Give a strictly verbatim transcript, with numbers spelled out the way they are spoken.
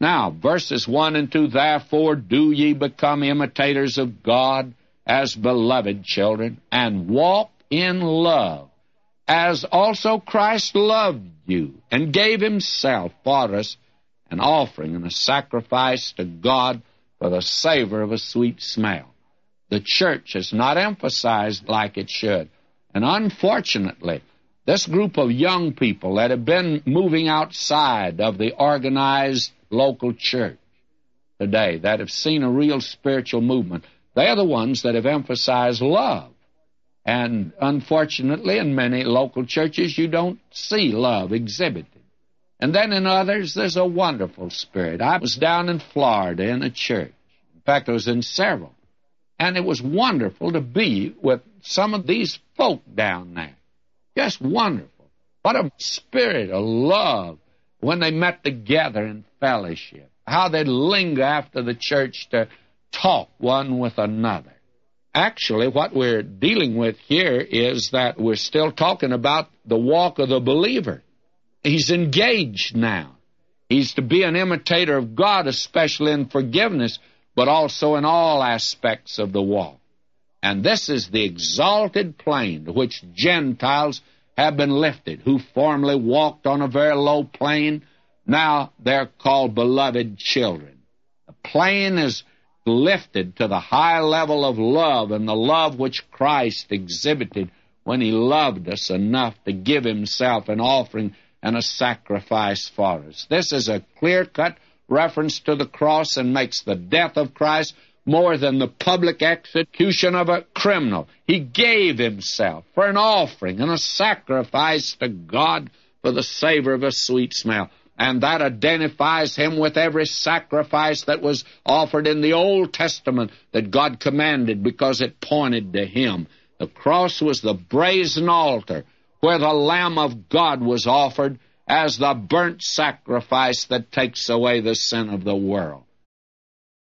Now, verses one and two, therefore do ye become imitators of God as beloved children, and walk in love, as also Christ loved you, and gave himself for us, an offering and a sacrifice to God for the savor of a sweet smell. The church is not emphasized like it should. And unfortunately, this group of young people that have been moving outside of the organized local church today, that have seen a real spiritual movement, they are the ones that have emphasized love. And unfortunately, in many local churches, you don't see love exhibited. And then in others, there's a wonderful spirit. I was down in Florida in a church. In fact, I was in several. And it was wonderful to be with some of these folk down there. Just wonderful. What a spirit of love when they met together in fellowship. How they'd linger after the church to talk one with another. Actually, what we're dealing with here is that we're still talking about the walk of the believer. He's engaged now. He's to be an imitator of God, especially in forgiveness, but also in all aspects of the walk. And this is the exalted plane to which Gentiles have been lifted, who formerly walked on a very low plane. Now they're called beloved children. The plane is lifted to the high level of love, and the love which Christ exhibited when he loved us enough to give himself an offering and a sacrifice for us. This is a clear-cut reference to the cross and makes the death of Christ more than the public execution of a criminal. He gave himself for an offering and a sacrifice to God for the savor of a sweet smell. And that identifies him with every sacrifice that was offered in the Old Testament that God commanded, because it pointed to him. The cross was the brazen altar where the Lamb of God was offered as the burnt sacrifice that takes away the sin of the world.